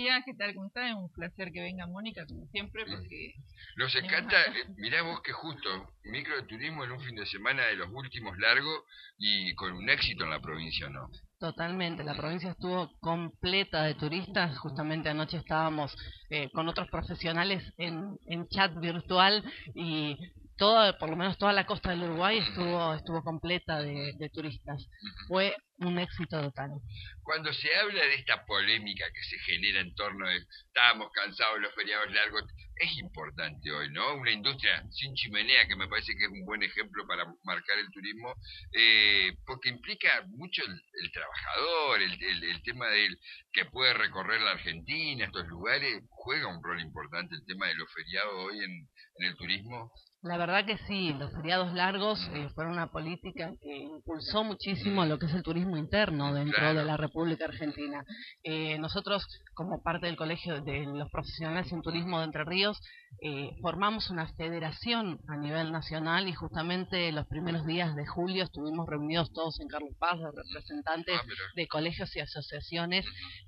día, ¿qué tal? ¿Cómo estás? Es un placer que venga Mónica, como siempre, porque Nos tenemos encanta, mirá vos que justo, microturismo en un fin de semana de los últimos largos y con un éxito en la provincia, ¿no? Totalmente, la provincia estuvo completa de turistas. Justamente anoche estábamos con otros profesionales en chat virtual y toda, por lo menos toda la costa del Uruguay estuvo completa de turistas. Fue un éxito total. Cuando se habla de esta polémica que se genera en torno de estábamos cansados de los feriados largos, es importante hoy, ¿no? Una industria sin chimenea que me parece que es un buen ejemplo para marcar el turismo, porque implica mucho el trabajador, el tema del que puede recorrer la Argentina, estos lugares, juega un rol importante el tema de los feriados hoy en el turismo. La verdad que sí, los feriados largos fueron una política que impulsó muchísimo lo que es el turismo interno dentro de la República Argentina. Nosotros, como parte del Colegio de los Profesionales en Turismo de Entre Ríos, formamos una federación a nivel nacional y justamente los primeros días de julio estuvimos reunidos todos en Carlos Paz, los representantes de colegios y asociaciones,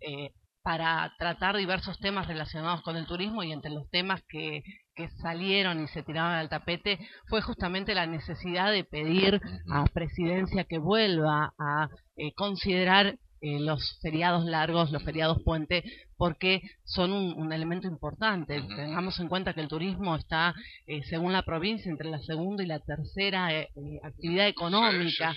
para tratar diversos temas relacionados con el turismo, y entre los temas que salieron y se tiraban al tapete fue justamente la necesidad de pedir a Presidencia que vuelva a considerar los feriados largos, los feriados puente, porque son un elemento importante. Tengamos en cuenta que el turismo está, según la provincia, entre la segunda y la tercera actividad económica,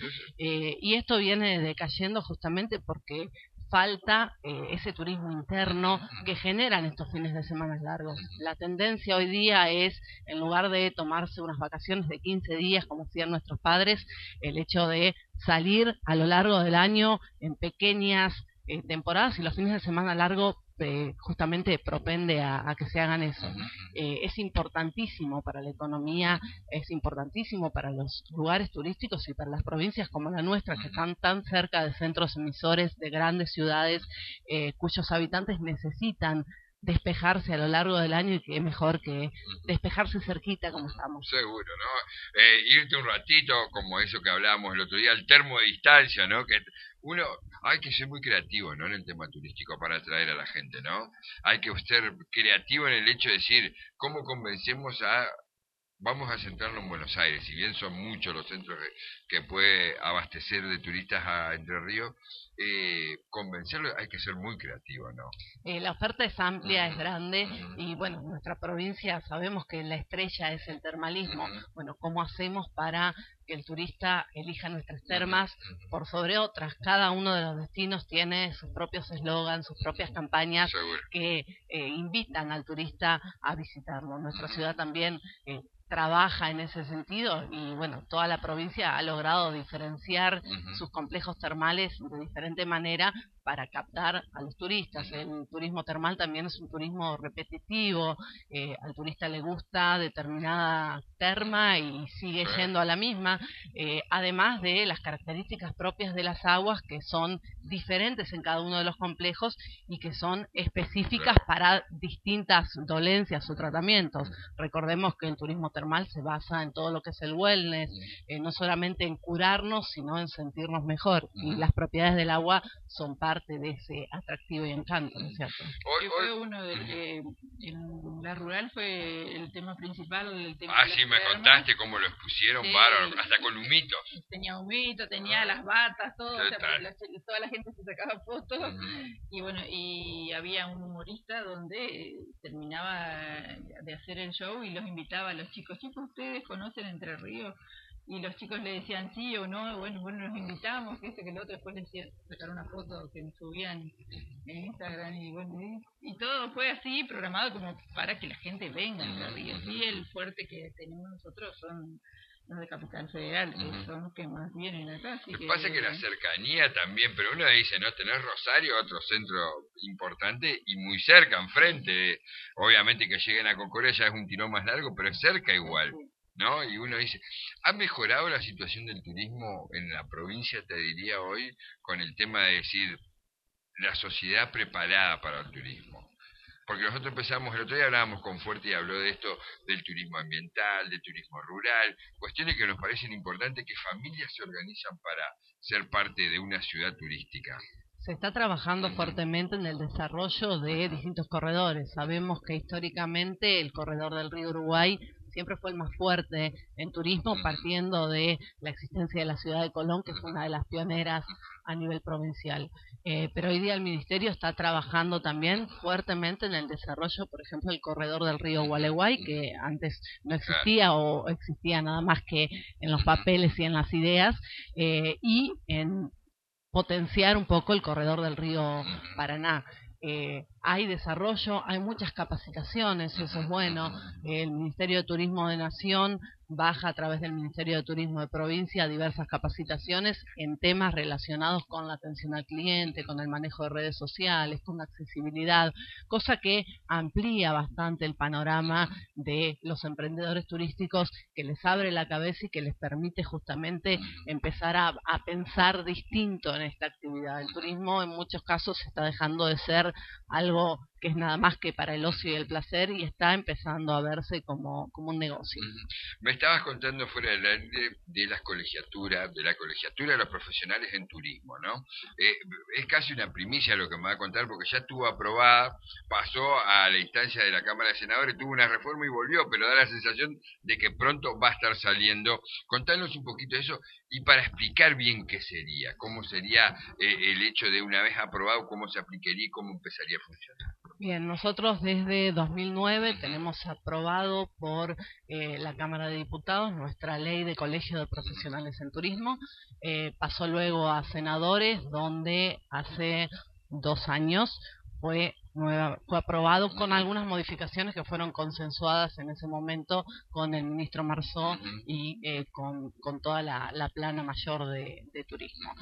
y esto viene decayendo justamente porque falta ese turismo interno que generan estos fines de semana largos. La tendencia hoy día es, en lugar de tomarse unas vacaciones de 15 días, como hacían nuestros padres, el hecho de salir a lo largo del año en pequeñas temporadas, y los fines de semana largos justamente propende a que se hagan eso. Es importantísimo para la economía, es importantísimo para los lugares turísticos y para las provincias como la nuestra, que están tan cerca de centros emisores de grandes ciudades, cuyos habitantes necesitan despejarse a lo largo del año, y que mejor que despejarse cerquita como estamos. Seguro, ¿no? Irte un ratito, como eso que hablábamos el otro día, el termo de distancia, ¿no? Que uno, hay que ser muy creativo, ¿no? En el tema turístico para atraer a la gente, ¿no? Hay que ser creativo en el hecho de decir, ¿cómo convencemos a... Vamos a centrarnos en Buenos Aires, si bien son muchos los centros que puede abastecer de turistas a Entre Ríos, convencerlo hay que ser muy creativo, ¿no? La oferta es amplia, es grande, y bueno, en nuestra provincia sabemos que la estrella es el termalismo. Bueno, ¿cómo hacemos para que el turista elija nuestras termas por sobre otras? Cada uno de los destinos tiene sus propios eslogans, sus propias campañas que invitan al turista a visitarlo. Nuestra ciudad también trabaja en ese sentido, y bueno, toda la provincia ha logrado diferenciar sus complejos termales de diferente manera para captar a los turistas. El turismo termal también es un turismo repetitivo, al turista le gusta determinada terma y sigue yendo a la misma, además de las características propias de las aguas, que son diferentes en cada uno de los complejos y que son específicas para distintas dolencias o tratamientos. Recordemos que el turismo termal se basa en todo lo que es el wellness, no solamente en curarnos, sino en sentirnos mejor, y las propiedades del agua son parte de ese atractivo y encanto, ¿no es cierto? Que fue uno de en la rural fue el tema principal, el tema sí, me contaste cómo lo expusieron, bárbaro, hasta con humitos. Tenía humito, tenía las batas, todo, o sea, toda la gente se sacaba fotos, y bueno, y había un humorista donde terminaba de hacer el show y los invitaba a los chicos, ¿ustedes conocen Entre Ríos? Y los chicos le decían sí o no, bueno, nos invitamos, que esto, que lo otro, después les decían sacar una foto que subían en Instagram, y bueno, y todo fue así programado como para que la gente venga a Entre Ríos. Y el fuerte que tenemos nosotros son los de Capital Federal, que son los que más vienen acá. Así que pasa que la cercanía también, pero uno dice, ¿no? Tener Rosario, otro centro importante y muy cerca, enfrente. Obviamente que lleguen a Concordia ya es un tirón más largo, pero es cerca igual. ¿No? Y uno dice, ¿ha mejorado la situación del turismo en la provincia, te diría hoy, con el tema de decir, la sociedad preparada para el turismo? Porque nosotros empezamos, el otro día hablábamos con Fuerte y habló de esto, del turismo ambiental, del turismo rural, cuestiones que nos parecen importantes, que familias se organizan para ser parte de una ciudad turística. Se está trabajando fuertemente en el desarrollo de distintos corredores. Sabemos que históricamente el corredor del río Uruguay siempre fue el más fuerte en turismo, partiendo de la existencia de la ciudad de Colón, que fue una de las pioneras a nivel provincial. Pero hoy día el Ministerio está trabajando también fuertemente en el desarrollo, por ejemplo, del corredor del río Gualeguay, que antes no existía o existía nada más que en los papeles y en las ideas, y en potenciar un poco el corredor del río Paraná. Hay desarrollo, hay muchas capacitaciones, eso es bueno. El Ministerio de Turismo de Nación baja a través del Ministerio de Turismo de Provincia diversas capacitaciones en temas relacionados con la atención al cliente, con el manejo de redes sociales, con la accesibilidad, cosa que amplía bastante el panorama de los emprendedores turísticos, que les abre la cabeza y que les permite justamente empezar a pensar distinto en esta actividad. El turismo en muchos casos está dejando de ser algo que es nada más que para el ocio y el placer y está empezando a verse como un negocio. Me estabas contando fuera del aire de las colegiaturas, de la colegiatura de los profesionales en turismo, ¿no? Es casi una primicia lo que me va a contar porque ya estuvo aprobada, pasó a la instancia de la Cámara de Senadores, tuvo una reforma y volvió, pero da la sensación de que pronto va a estar saliendo. Contanos un poquito de eso y para explicar bien qué sería, cómo sería el hecho de una vez aprobado, cómo se aplicaría y cómo empezaría a funcionar. Bien, nosotros desde 2009 tenemos aprobado por la Cámara de Diputados nuestra ley de colegio de profesionales en turismo. Pasó luego a senadores, donde hace 2 años fue aprobado con algunas modificaciones que fueron consensuadas en ese momento con el ministro Marzó y con toda la plana mayor de turismo.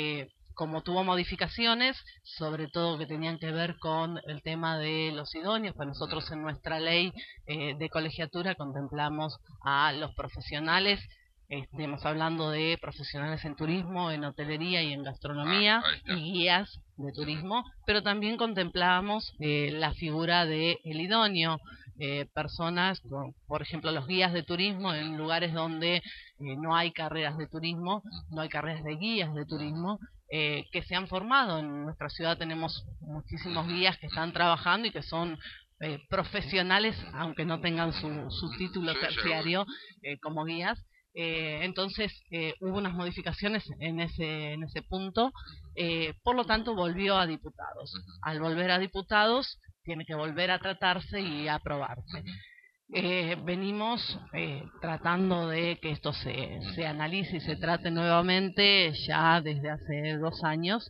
Como tuvo modificaciones, sobre todo que tenían que ver con el tema de los idóneos, pues nosotros en nuestra ley de colegiatura contemplamos a los profesionales, estamos hablando de profesionales en turismo, en hotelería y en gastronomía y guías de turismo, pero también contemplamos la figura del idóneo, personas, por ejemplo los guías de turismo en lugares donde no hay carreras de turismo, no hay carreras de guías de turismo, que se han formado. En nuestra ciudad tenemos muchísimos guías que están trabajando y que son profesionales, aunque no tengan su título terciario como guías. Entonces hubo unas modificaciones en ese punto, por lo tanto volvió a diputados. Al volver a diputados tiene que volver a tratarse y a aprobarse. Venimos tratando de que esto se analice y se trate nuevamente ya desde hace 2 años,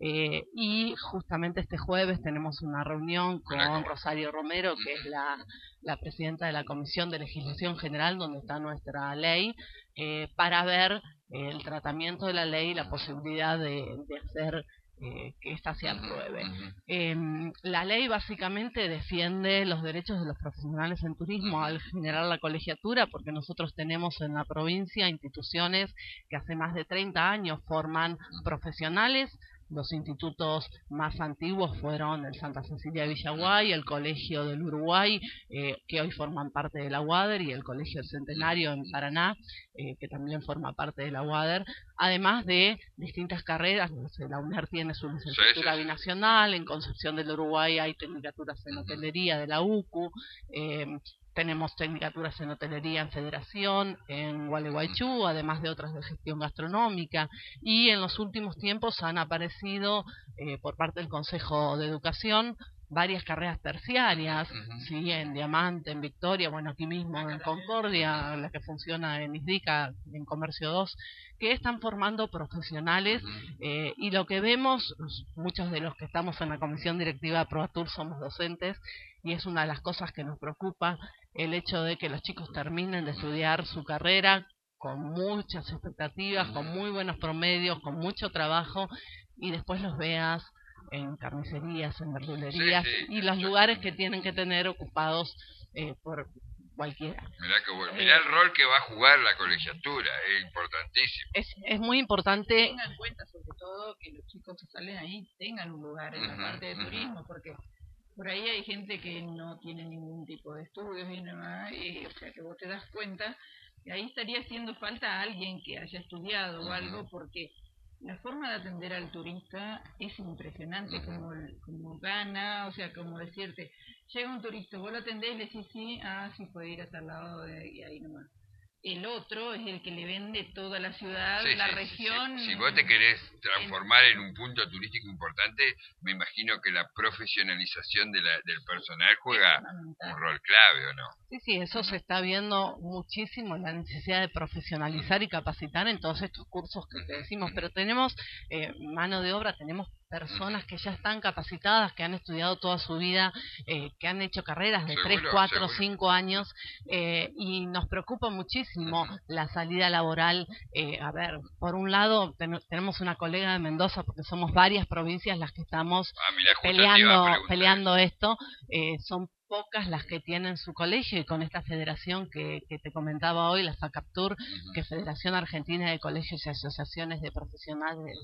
y justamente este jueves tenemos una reunión con Rosario Romero, que es la presidenta de la Comisión de Legislación General, donde está nuestra ley, para ver el tratamiento de la ley y la posibilidad de hacer que ésta se apruebe. La ley básicamente defiende los derechos de los profesionales en turismo al generar la colegiatura, porque nosotros tenemos en la provincia instituciones que hace más de 30 años forman profesionales. Los institutos más antiguos fueron el Santa Cecilia de Villaguay, el Colegio del Uruguay, que hoy forman parte de la UADER, y el Colegio del Centenario en Paraná, que también forma parte de la UADER, además de distintas carreras. No sé, la UNER tiene su licenciatura binacional, en Concepción del Uruguay hay tecnicaturas en hotelería de la UCU, tenemos tecnicaturas en hotelería en Federación, en Gualeguaychú, además de otras de gestión gastronómica, y en los últimos tiempos han aparecido por parte del Consejo de Educación varias carreras terciarias, sí, en Diamante, en Victoria, bueno, aquí mismo en Concordia, la que funciona en Isdica, en Comercio 2, que están formando profesionales, y lo que vemos, muchos de los que estamos en la comisión directiva de ProAtur somos docentes, y es una de las cosas que nos preocupa, el hecho de que los chicos terminen de estudiar su carrera con muchas expectativas, con muy buenos promedios, con mucho trabajo, y después los veas en carnicerías, en verdulerías, y los lugares que tienen que tener ocupados por cualquiera. Mirá el rol que va a jugar la colegiatura, es importantísimo. Es muy importante. Tengan en cuenta sobre todo que los chicos que salen ahí tengan un lugar en la parte de turismo, porque por ahí hay gente que no tiene ningún tipo de estudios y nada, y, o sea que vos te das cuenta que ahí estaría haciendo falta alguien que haya estudiado o algo, porque la forma de atender al turista es impresionante, como gana, o sea, como decirte, llega un turista, vos lo atendés y le decís sí puede ir a tal lado y ahí nomás. El otro es el que le vende toda la ciudad, la región. Si vos te querés transformar en un punto turístico importante, me imagino que la profesionalización del personal juega un rol clave, ¿o no? Sí, eso se está viendo muchísimo, la necesidad de profesionalizar y capacitar en todos estos cursos que te decimos, pero tenemos mano de obra, tenemos personas que ya están capacitadas, que han estudiado toda su vida, que han hecho carreras de 3, 4, 5 años, y nos preocupa muchísimo la salida laboral. A ver, por un lado tenemos una colega de Mendoza, porque somos varias provincias las que estamos peleando esto, son pocas las que tienen su colegio, y con esta federación que te comentaba hoy, la FACAPTUR, que es Federación Argentina de Colegios y Asociaciones de Profesionales,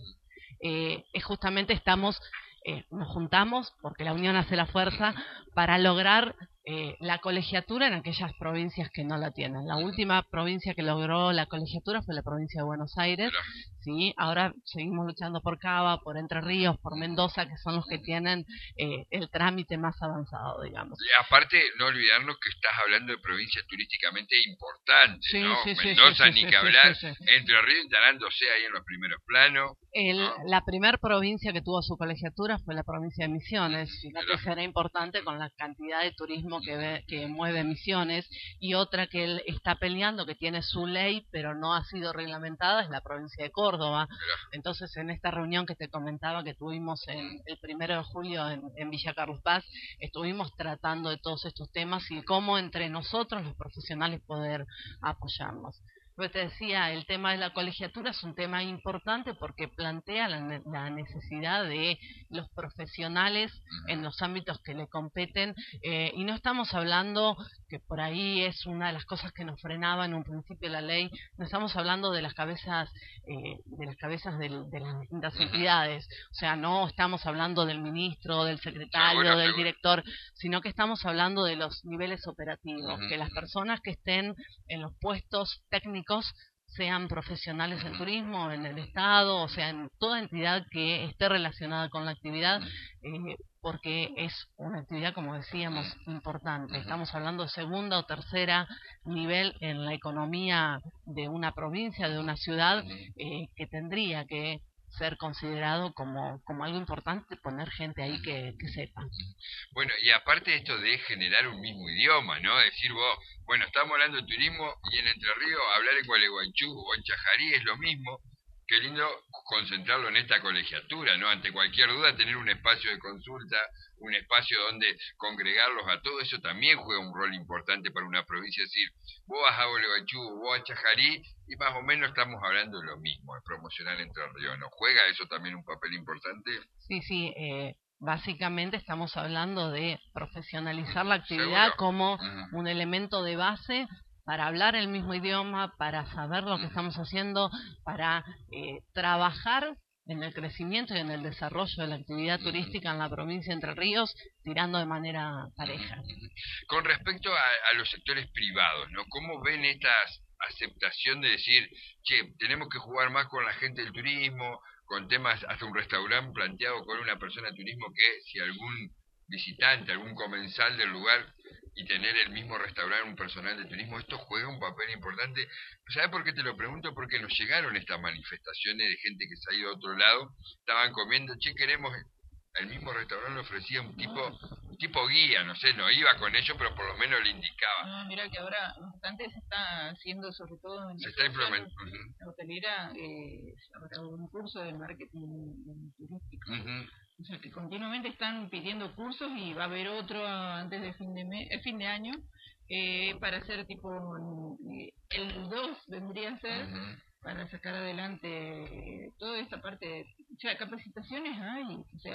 es justamente nos juntamos, porque la unión hace la fuerza, para lograr la colegiatura en aquellas provincias que no la tienen. La última provincia que logró la colegiatura fue la provincia de Buenos Aires, ¿sí? Ahora seguimos luchando por Cava, por Entre Ríos, por Mendoza, que son los que tienen el trámite más avanzado, digamos. Y aparte, no olvidarnos que estás hablando de provincias turísticamente importantes, ¿no? Mendoza, ni que hablar, Entre Ríos instalándose ahí en los primeros planos. La primera provincia que tuvo su colegiatura fue la provincia de Misiones. Fíjate, será importante con la cantidad de turismo que mueve Misiones. Y otra que él está peleando, que tiene su ley pero no ha sido reglamentada, es la provincia de Córdoba. Entonces, en esta reunión que te comentaba que tuvimos el 1 de julio en Villa Carlos Paz, estuvimos tratando de todos estos temas y cómo entre nosotros los profesionales poder apoyarnos. Yo te decía, el tema de la colegiatura es un tema importante porque plantea la necesidad de los profesionales en los ámbitos que le competen, y no estamos hablando, que por ahí es una de las cosas que nos frenaba en un principio la ley, no estamos hablando de las cabezas de las distintas entidades, o sea, no estamos hablando del ministro, del secretario, del director, sino que estamos hablando de los niveles operativos, que las personas que estén en los puestos técnicos sean profesionales en turismo, en el Estado, o sea, en toda entidad que esté relacionada con la actividad, porque es una actividad, como decíamos, importante. Estamos hablando de segunda o tercera nivel en la economía de una provincia, de una ciudad, que tendría que ser considerado como algo importante, poner gente ahí que sepa. Bueno, y aparte esto de generar un mismo idioma, ¿no? Decir vos, bueno, estamos hablando de turismo y en Entre Ríos hablar en Gualeguaychú o en Chajarí es lo mismo. Qué lindo concentrarlo en esta colegiatura, ¿no? Ante cualquier duda, tener un espacio de consulta, un espacio donde congregarlos a todos, eso también juega un rol importante para una provincia. Es decir, vos vas a Gualeguaychú, vos a Chajarí, y más o menos estamos hablando de lo mismo, de promocionar Entre Ríos, ¿no? ¿Juega eso también un papel importante? Sí, básicamente estamos hablando de profesionalizar la actividad como un elemento de base para hablar el mismo idioma, para saber lo que estamos haciendo, para trabajar en el crecimiento y en el desarrollo de la actividad turística en la provincia de Entre Ríos, tirando de manera pareja. Con respecto a los sectores privados, ¿no? ¿Cómo ven esta aceptación de decir, che, tenemos que jugar más con la gente del turismo, con temas, hasta un restaurante planteado con una persona de turismo, que si algún visitante, algún comensal del lugar, y tener el mismo restaurante, un personal de turismo, esto juega un papel importante? ¿Sabes por qué te lo pregunto? Porque nos llegaron estas manifestaciones de gente que se ha ido a otro lado, estaban comiendo, che, queremos, el mismo restaurante le ofrecía un tipo guía, no sé, no iba con ellos, pero por lo menos le indicaba. Mira que ahora, bastante se está haciendo, sobre todo en se está implementando. La hotelera, un curso de marketing turístico. O sea, que continuamente están pidiendo cursos y va a haber otro antes de fin de año, para hacer tipo, el 2 vendría a ser, para sacar adelante toda esta parte, o sea, capacitaciones hay, o sea...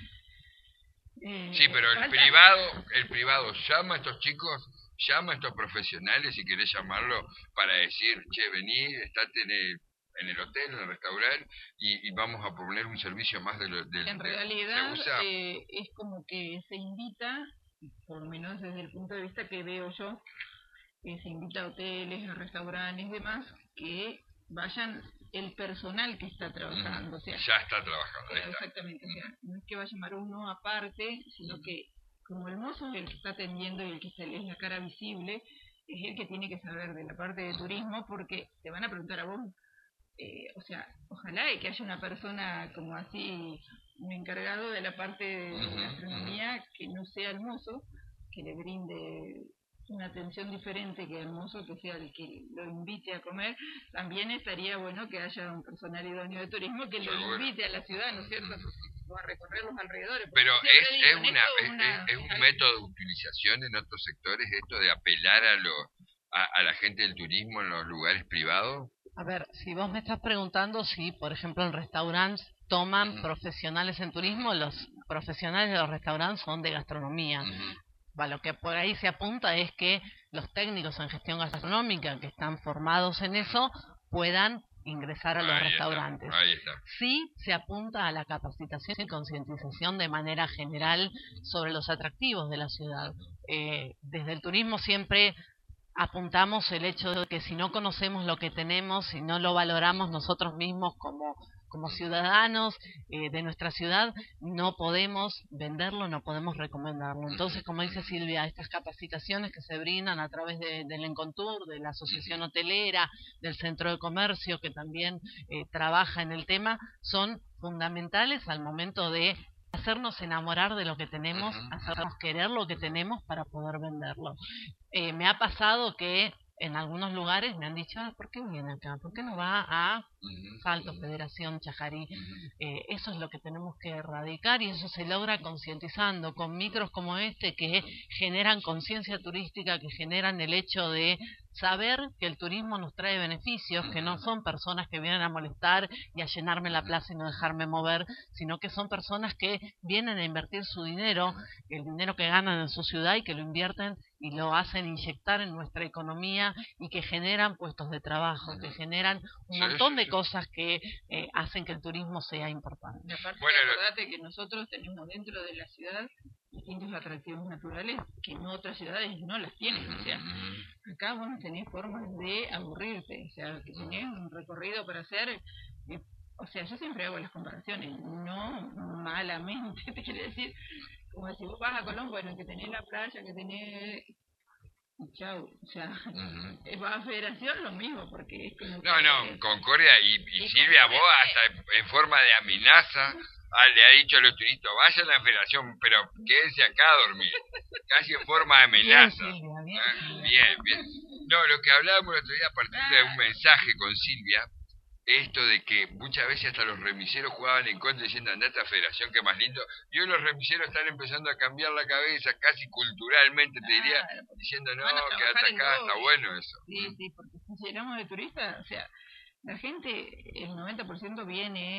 sí, pero el privado llama a estos chicos, llama a estos profesionales, si querés llamarlo, para decir, che, vení, estate en el hotel, en el restaurante, y vamos a poner un servicio más del en realidad, es como que se invita, por lo menos desde el punto de vista que veo yo, que se invita a hoteles, a restaurantes y demás, que vayan el personal que está trabajando. O sea, ya está trabajando. Exactamente, o sea, no es que va a llamar uno aparte, sino que como el mozo es el que está atendiendo y el que es la cara visible, es el que tiene que saber de la parte de turismo, porque te van a preguntar a vos. O sea, ojalá que haya una persona como así, un encargado de la parte de gastronomía, que no sea el mozo, que le brinde una atención diferente que el mozo, que sea el que lo invite a comer. También estaría bueno que haya un personal idóneo de turismo que lo invite a la ciudad, ¿no es cierto? O a recorrer los alrededores. Pero es un método de utilización en otros sectores esto de apelar a la gente del turismo en los lugares privados. A ver, si vos me estás preguntando si, por ejemplo, en restaurantes toman profesionales en turismo, los profesionales de los restaurantes son de gastronomía. Lo que por ahí se apunta es que los técnicos en gestión gastronómica que están formados en eso puedan ingresar a los restaurantes. Ahí está. Sí se apunta a la capacitación y concientización de manera general sobre los atractivos de la ciudad. Desde el turismo siempre apuntamos el hecho de que si no conocemos lo que tenemos, si no lo valoramos nosotros mismos como ciudadanos de nuestra ciudad, no podemos venderlo, no podemos recomendarlo. Entonces, como dice Silvia, estas capacitaciones que se brindan a través del Encontur, de la Asociación Hotelera, del Centro de Comercio, que también trabaja en el tema, son fundamentales al momento de hacernos enamorar de lo que tenemos, hacernos querer lo que tenemos para poder venderlo. Me ha pasado que en algunos lugares me han dicho, ¿por qué viene acá? ¿Por qué no va a Salto, Federación, Chajarí? Eso es lo que tenemos que erradicar y eso se logra concientizando con micros como este que generan conciencia turística, que generan el hecho de saber que el turismo nos trae beneficios, que no son personas que vienen a molestar y a llenarme la plaza y no dejarme mover, sino que son personas que vienen a invertir su dinero, el dinero que ganan en su ciudad y que lo invierten y lo hacen inyectar en nuestra economía y que generan puestos de trabajo, que generan un montón de cosas que hacen que el turismo sea importante. Y aparte, acordate que nosotros tenemos dentro de la ciudad distintos atractivos naturales que en otras ciudades no las tienen. O sea, acá vos no tenés formas de aburrirte, o sea, que tenés un recorrido para hacer. O sea, yo siempre hago las comparaciones, no malamente, te quiero decir, como si vos vas a Colón, bueno, que tenés la playa, que tenés... Chau, o sea, vas a Federación lo mismo, porque es como... No, Concordia y Silvia, vos hasta en forma de amenaza le ha dicho a los turistas, vayan a la Federación, pero quédense acá a dormir, casi en forma de amenaza. Bien. No, lo que hablábamos el otro día a partir de un mensaje con Silvia, esto de que muchas veces hasta los remiseros jugaban en contra diciendo andate a Federación, que más lindo, y hoy los remiseros están empezando a cambiar la cabeza casi culturalmente, te diría, diciendo no, quédate acá, está bueno eso. Sí, porque si llenamos de turistas, o sea, la gente, el 90% viene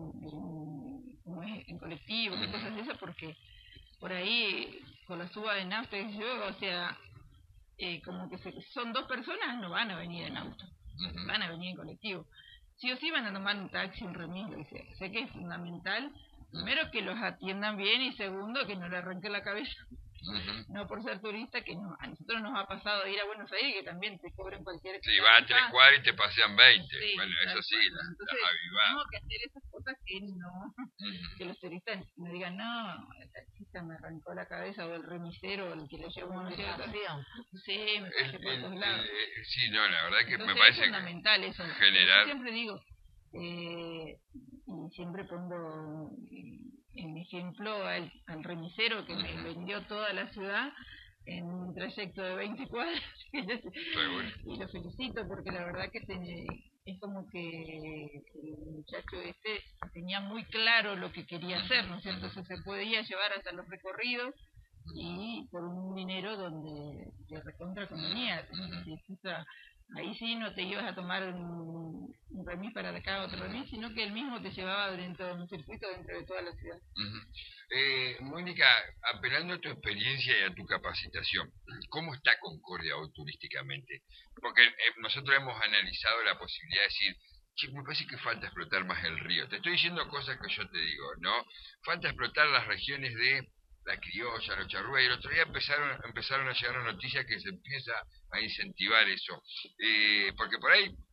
en colectivos y cosas de esas, porque por ahí con la suba de nafta y yo, o sea, como que son dos personas, no van a venir en auto, van a venir en colectivo. Sí o sí van a tomar un taxi, un remis, lo que sea. Sé que es fundamental, primero que los atiendan bien y segundo que no le arranque la cabeza. No por ser turista, que a nosotros nos ha pasado de ir a Buenos Aires y que también te cobren cualquier cosa. Sí, vas a 3 cuadras y te pasean 20. Sí, bueno, eso sí, entonces, tenemos que hacer esas cosas que que los turistas no digan, no, el taxista me arrancó la cabeza, o el remisero, o el que le llevó una situación. Sí, me parece por todos lados. Sí, no, la verdad que entonces, me parece es fundamental eso. generar... Yo siempre digo, y siempre pongo en ejemplo al remisero que me vendió toda la ciudad en un trayecto de 20 cuadras y lo felicito porque la verdad que es como que el muchacho tenía muy claro lo que quería hacer, ¿no es cierto? Entonces se podía llevar hasta los recorridos y por un dinero donde te recontra convenía. Ahí sí no te ibas a tomar un remis para acá, otro remis, sino que él mismo te llevaba dentro de un circuito dentro de toda la ciudad. Mónica, apelando a tu experiencia y a tu capacitación, ¿cómo está Concordia hoy turísticamente? Porque nosotros hemos analizado la posibilidad de decir, me parece que falta explotar más el río. Te estoy diciendo cosas que yo te digo, ¿no? Falta explotar las regiones de la Criolla, los Charrúa, y el otro día empezaron a llegar las noticias que se empieza a incentivar eso. Porque por ahí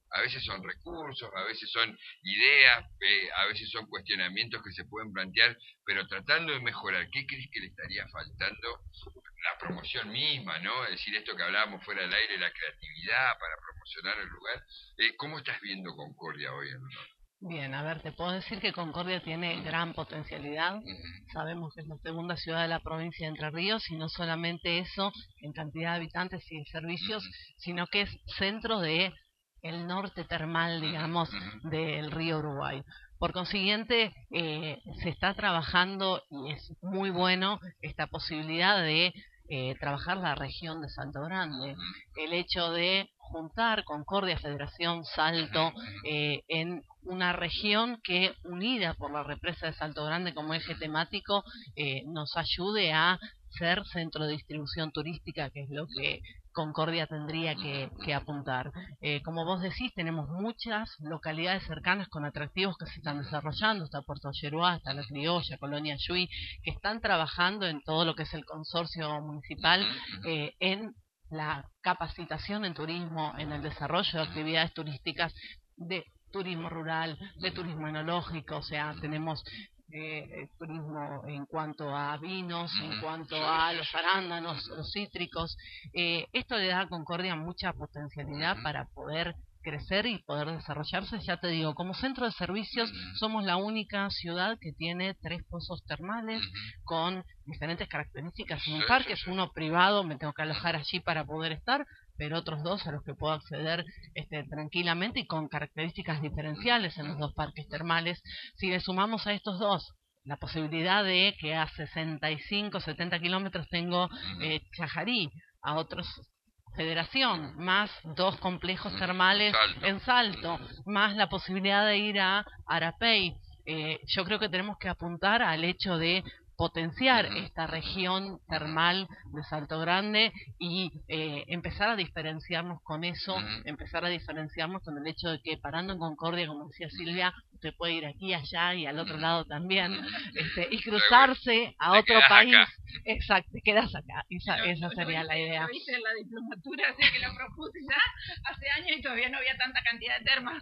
a veces son recursos, a veces son ideas, a veces son cuestionamientos que se pueden plantear, pero tratando de mejorar. ¿Qué crees que le estaría faltando? La promoción misma, ¿no? Es decir, esto que hablábamos fuera del aire, la creatividad para promocionar el lugar. ¿Cómo estás viendo Concordia hoy en el norte? Bien, a ver, te puedo decir que Concordia tiene gran potencialidad. Sabemos que es la segunda ciudad de la provincia de Entre Ríos y no solamente eso en cantidad de habitantes y de servicios, sino que es centro de el norte termal, digamos, del río Uruguay. Por consiguiente, se está trabajando y es muy bueno esta posibilidad de trabajar la región de Salto Grande. El hecho de juntar Concordia, Federación, Salto en una región que, unida por la represa de Salto Grande como eje temático, nos ayude a ser centro de distribución turística, que es lo que Concordia tendría que apuntar. Como vos decís, tenemos muchas localidades cercanas con atractivos que se están desarrollando. Está Puerto Yeruá, está La Criolla, Colonia Yui, que están trabajando en todo lo que es el consorcio municipal en la capacitación en turismo, en el desarrollo de actividades turísticas, de turismo rural, de turismo enológico. O sea, tenemos turismo en cuanto a vinos, en cuanto a los arándanos, los cítricos. Esto le da a Concordia mucha potencialidad para poder crecer y poder desarrollarse. Ya te digo, como centro de servicios somos la única ciudad que tiene 3 pozos termales con diferentes características en un parque. Es uno privado, me tengo que alojar allí para poder estar, pero otros 2 a los que puedo acceder tranquilamente y con características diferenciales en los 2 parques termales. Si le sumamos a estos 2 la posibilidad de que a 65, 70 kilómetros tengo Chajarí, a otros Federación, más 2 complejos termales en Salto, más la posibilidad de ir a Arapey. Yo creo que tenemos que apuntar al hecho de potenciar esta región termal de Salto Grande y empezar a diferenciarnos con eso, empezar a diferenciarnos con el hecho de que parando en Concordia, como decía Silvia, usted puede ir aquí, allá y al otro lado también, y cruzarse a otro país. Acá. Exacto, te quedas acá. Esa sería la idea. Lo hice en la diplomatura, así que lo propuse ya hace años y todavía no había tanta cantidad de termas.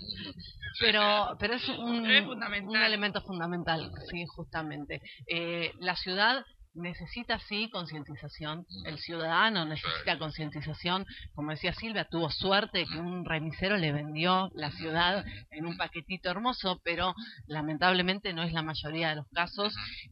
Pero es un elemento fundamental, sí, justamente. La ciudad necesita sí concientización, el ciudadano necesita concientización. Como decía Silvia, tuvo suerte que un remisero le vendió la ciudad en un paquetito hermoso, pero lamentablemente no es la mayoría de los casos,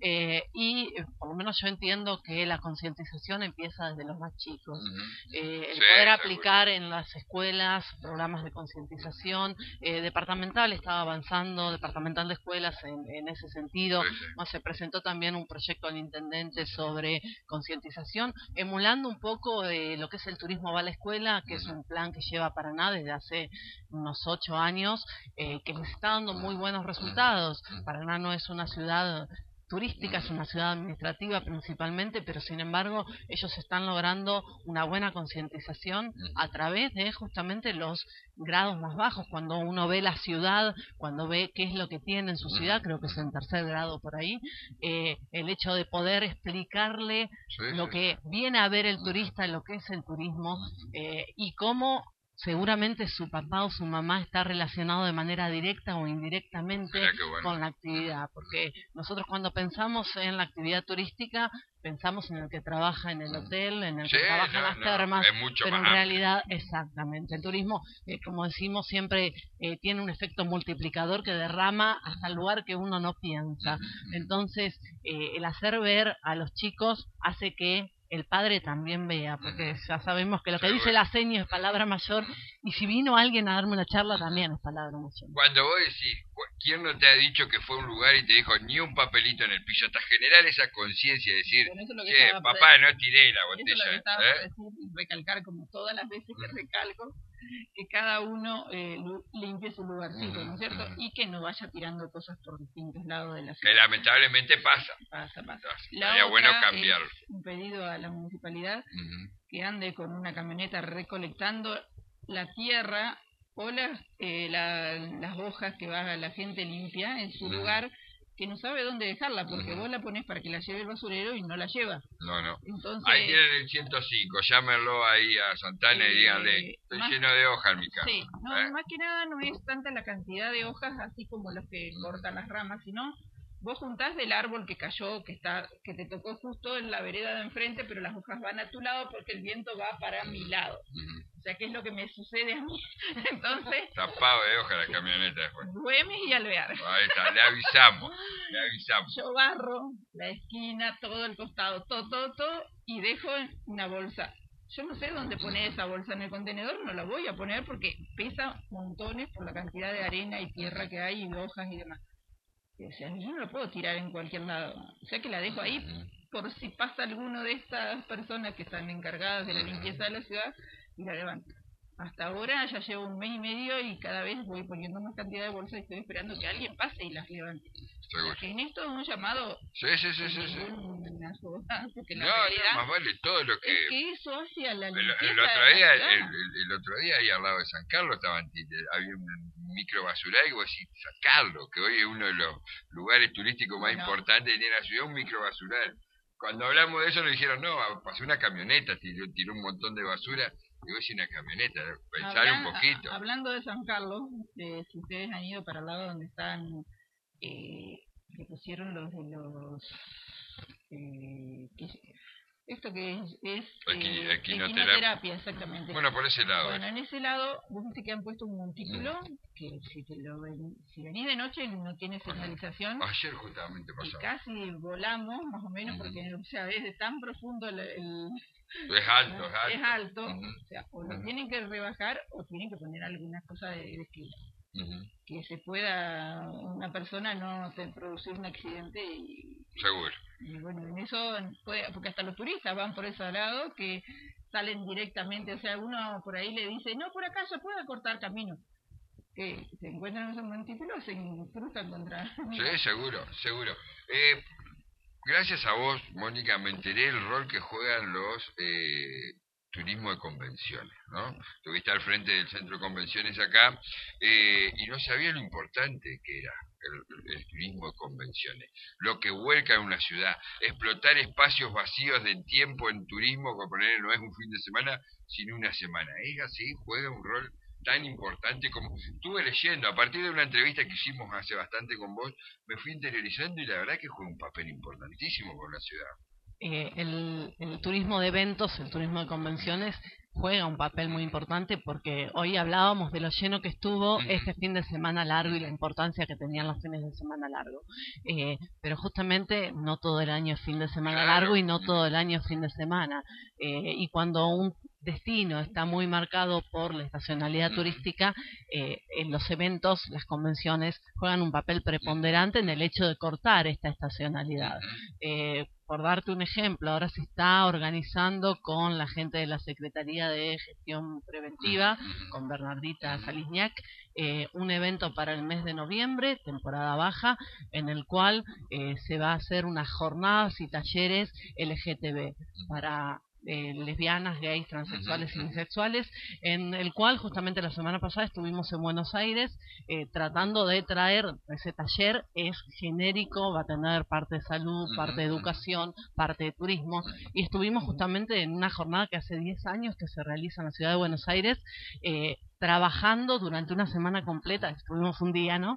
y por lo menos yo entiendo que la concientización empieza desde los más chicos. El poder aplicar en las escuelas programas de concientización departamental estaba avanzando, departamental de escuelas en ese sentido. Se presentó también un proyecto al intendente sobre concientización, emulando un poco lo que es el turismo va a la escuela, que es un plan que lleva Paraná desde hace unos 8 años, que les está dando muy buenos resultados. Paraná no es una ciudad turística, es una ciudad administrativa principalmente, pero sin embargo ellos están logrando una buena concientización a través de justamente los grados más bajos. Cuando uno ve la ciudad, cuando ve qué es lo que tiene en su ciudad, creo que es en 3er grado por ahí, el hecho de poder explicarle lo que viene a ver el turista, lo que es el turismo, y cómo seguramente su papá o su mamá está relacionado de manera directa o indirectamente con la actividad, porque nosotros cuando pensamos en la actividad turística pensamos en el que trabaja en el hotel, en el que trabaja en las termas, pero en realidad exactamente el turismo, como decimos siempre, tiene un efecto multiplicador que derrama hasta el lugar que uno no piensa. Entonces el hacer ver a los chicos hace que el padre también vea, porque ya sabemos que lo que dice la seña es palabra mayor, y si vino alguien a darme una charla también es palabra mayor. Cuando vos decís, ¿quién no te ha dicho que fue a un lugar y te dijo ni un papelito en el piso? Hasta generar esa conciencia de decir, che, papá, no tiré la botella. Eso es lo que estaba por decir, y recalcar como todas las veces que recalco, que cada uno limpie su lugarcito, ¿no es cierto? Y que no vaya tirando cosas por distintos lados de la ciudad. Que lamentablemente pasa. Sería bueno cambiarlo. Un pedido a la municipalidad que ande con una camioneta recolectando la tierra o las hojas que va la gente limpia en su lugar, que no sabe dónde dejarla, porque vos la pones para que la lleve el basurero y no la lleva. No. Entonces, ahí tienen el 105, llámenlo ahí a Santana y díganle, estoy lleno de hojas en mi casa. Sí, no, más que nada no es tanta la cantidad de hojas, así como los que cortan las ramas, sino vos juntás del árbol que cayó, que te tocó justo en la vereda de enfrente, pero las hojas van a tu lado porque el viento va para mi lado. O sea, ¿qué es lo que me sucede a mí? Entonces... Tapado de hojas la camioneta después. Güemes y Alvear. Ahí está, le avisamos. Yo barro la esquina, todo el costado, todo, y dejo una bolsa. Yo no sé dónde poner esa bolsa en el contenedor, no la voy a poner porque pesa montones por la cantidad de arena y tierra que hay y de hojas y demás. O sea, yo no la puedo tirar en cualquier lado. O sea que la dejo ahí por si pasa alguno de estas personas que están encargadas de la limpieza de la ciudad y la levanto. Hasta ahora ya llevo 1 mes y medio y cada vez voy poniendo más cantidad de bolsas y estoy esperando que alguien pase y las levante. Porque en esto es un llamado... Sí. Porque no, más vale todo lo que... Es que eso hacia la limpieza el otro día ahí al lado de San Carlos había un micro basural y vos decís, sacarlo, que hoy es uno de los lugares turísticos más importantes que tiene la ciudad, un micro basural. Cuando hablamos de eso nos dijeron, no, pasó una camioneta, tiró un montón de basura. Digo, es una camioneta, pensar un poquito. Hablando de San Carlos, si ustedes han ido para el lado donde están, que pusieron los esto que es equinoterapia, exactamente. Bueno, por ese lado. Bueno, en ese lado, vos viste que han puesto un montículo, que si venís de noche no tiene señalización. Ayer justamente pasó. Y casi volamos, más o menos, porque o sea, es tan profundo es alto. O sea, o lo tienen que rebajar o tienen que poner alguna cosa de que se pueda una persona no producir un accidente seguro. Y bueno, en eso porque hasta los turistas van por ese lado que salen directamente, o sea, uno por ahí le dice, no, por acá se puede cortar camino. Que se encuentran en esos montículos, se cruzan contra... Sí, seguro. Gracias a vos, Mónica, me enteré el rol que juegan los turismo de convenciones, ¿no? Estuviste al frente del centro de convenciones acá y no sabía lo importante que era el turismo de convenciones, lo que vuelca en una ciudad, explotar espacios vacíos de tiempo en turismo, como poner no es un fin de semana, sino una semana. Es así, juega un rol tan importante como estuve leyendo, a partir de una entrevista que hicimos hace bastante con vos, me fui interiorizando y la verdad que juega un papel importantísimo con la ciudad. El turismo de eventos, el turismo de convenciones juega un papel muy importante porque hoy hablábamos de lo lleno que estuvo este fin de semana largo y la importancia que tenían los fines de semana largo. Pero justamente no todo el año es fin de semana largo y no todo el año es fin de semana. Y cuando un destino está muy marcado por la estacionalidad turística, en los eventos, las convenciones juegan un papel preponderante en el hecho de cortar esta estacionalidad. Por darte un ejemplo, ahora se está organizando con la gente de la Secretaría de Gestión Preventiva, con Bernardita Salisniak, un evento para el mes de noviembre, temporada baja, en el cual se va a hacer unas jornadas y talleres LGTB para lesbianas, gays, transexuales y bisexuales, en el cual justamente la semana pasada estuvimos en Buenos Aires tratando de traer ese taller. Es genérico, va a tener parte de salud, parte de educación, parte de turismo, y estuvimos justamente en una jornada que hace 10 años que se realiza en la ciudad de Buenos Aires, trabajando durante una semana completa, estuvimos un día, ¿no?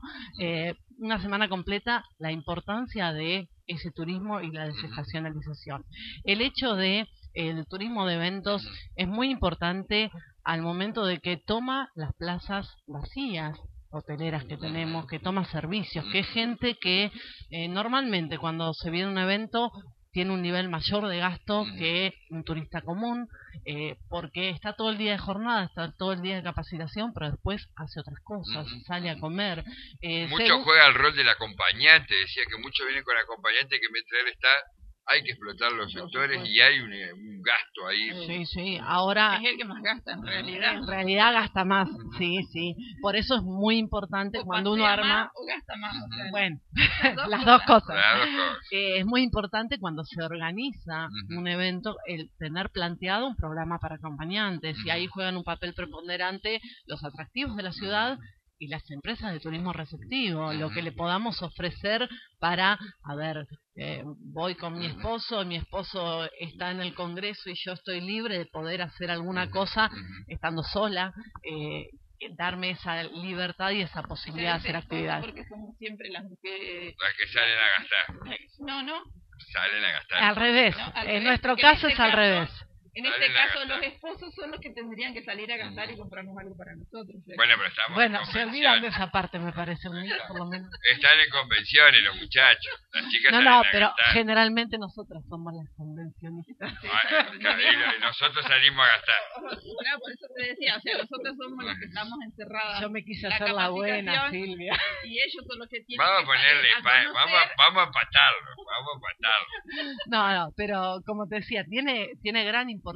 Una semana completa, la importancia de ese turismo y la desestacionalización. El hecho de el turismo de eventos es muy importante al momento de que toma las plazas vacías hoteleras que tenemos, que toma servicios, que es gente que normalmente cuando se viene un evento tiene un nivel mayor de gasto que un turista común, porque está todo el día de jornada, está todo el día de capacitación, pero después hace otras cosas, sale a comer. Mucho juega el rol del acompañante, decía que muchos vienen con acompañante, que mientras él está, hay que explotar los sectores y hay un gasto ahí. Sí, ahora... Es el que más gasta en realidad. En realidad gasta más, sí. Por eso es muy importante cuando uno arma... O gasta más, o sea, bueno, las dos cosas. Las dos cosas. Es muy importante cuando se organiza un evento el tener planteado un programa para acompañantes y ahí juegan un papel preponderante los atractivos de la ciudad y las empresas de turismo receptivo, lo que le podamos ofrecer para, a ver, voy con mi esposo está en el Congreso y yo estoy libre de poder hacer alguna cosa estando sola, darme esa libertad y esa posibilidad de hacer actividades. Porque somos siempre las mujeres... Las que salen a gastar. No. Salen a gastar. Al revés, en nuestro caso es al revés. En este caso, los esposos son los que tendrían que salir a gastar y comprarnos algo para nosotros. Bueno, pero estamos se olvidan de esa parte, me parece, por lo menos. Están en convenciones los muchachos. Las chicas pero generalmente nosotras somos las convencionistas. Y nosotros salimos a gastar. Claro, por eso te decía, nosotros somos los que estamos encerradas. Yo me quise hacer la buena, Silvia. Y ellos son los que tienen vamos a ponerle, vamos a empatarlo. No, pero como te decía, tiene gran importancia,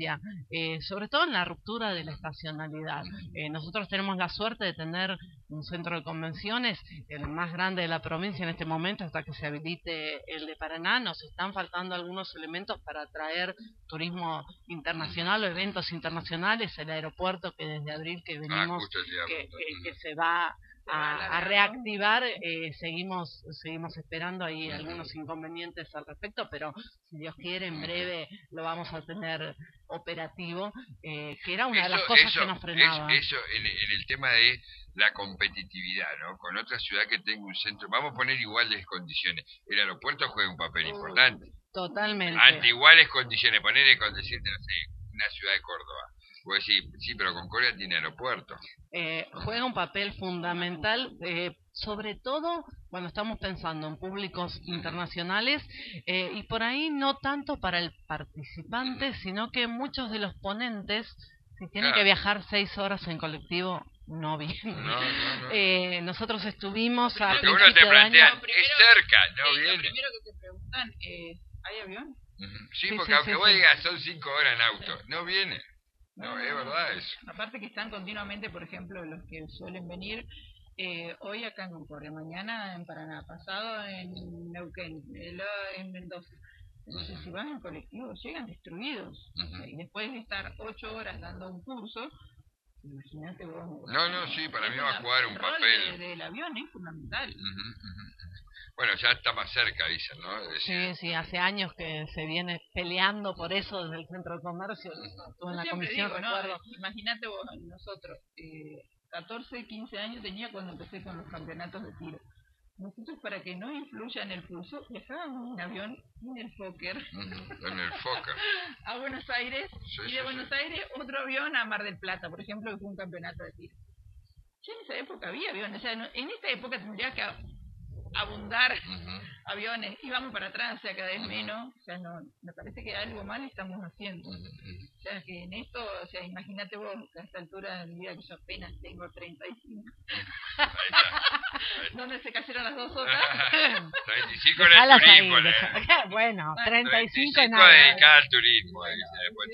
sobre todo en la ruptura de la estacionalidad. Nosotros tenemos la suerte de tener un centro de convenciones, el más grande de la provincia en este momento, hasta que se habilite el de Paraná. Nos están faltando algunos elementos para atraer turismo internacional o eventos internacionales. El aeropuerto, que desde abril que venimos, que se va a reactivar, seguimos esperando ahí algunos inconvenientes al respecto, pero si Dios quiere en breve lo vamos a tener operativo, que era una de las cosas que nos frenaba. Eso en el tema de la competitividad, ¿no? Con otra ciudad que tenga un centro, vamos a poner iguales condiciones. El aeropuerto juega un papel importante. Totalmente. Ante iguales condiciones, ponerle con decirte, no sé, una ciudad de Córdoba. Pues sí, pero Concordia tiene aeropuerto. Juega un papel fundamental, sobre todo cuando estamos pensando en públicos internacionales, y por ahí no tanto para el participante, sino que muchos de los ponentes, si tienen que viajar 6 horas en colectivo, no vienen. No. Nosotros estuvimos a principio uno te plantea, es cerca, no viene. Lo primero que te preguntan es, ¿hay avión? Sí, porque aunque vos digas son 5 horas en auto, no viene. No, es verdad eso. Aparte que están continuamente, por ejemplo, los que suelen venir hoy acá en Concordia, mañana en Paraná, pasado en Neuquén, en Mendoza. Entonces, si vas en colectivo, llegan destruidos. Y después de estar 8 horas dando un curso, imagínate vos. Sí, para mí va a jugar un papel. El avión es fundamental. Bueno, ya está más cerca, dicen, ¿no? Sí, hace años que se viene peleando por eso desde el centro de comercio. Estuve en la comisión, recuerdo. Imagínate vos, nosotros, 14, 15 años tenía cuando empecé con los campeonatos de tiro. Nosotros, para que no influya en el curso, viajábamos en avión en el Fokker. En el Fokker. A Buenos Aires, y de Buenos Aires otro avión a Mar del Plata, por ejemplo, que fue un campeonato de tiro. Ya en esa época había aviones, o sea, en esta época tendría que abundar aviones, íbamos para atrás, o sea, cada vez menos, o sea, no, me parece que algo mal estamos haciendo. O sea, que en esto, o sea, imagínate vos, a esta altura de mi vida, que yo apenas tengo 35. Ahí está. ¿Dónde se cayeron las 2 otras? 35 en el turismo. Bueno, 35 en dedicada al turismo. Después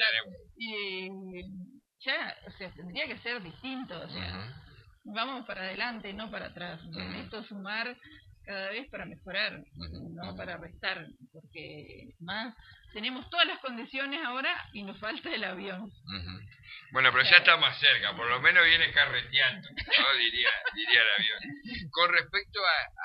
y ya, o sea, tendría que ser distinto, o sea, vamos para adelante, no para atrás. En esto sumar cada vez para mejorar, no para restar, porque más tenemos todas las condiciones ahora y nos falta el avión. Bueno, pero ya está más cerca, por lo menos viene carreteando, ¿no? diría el avión. Con respecto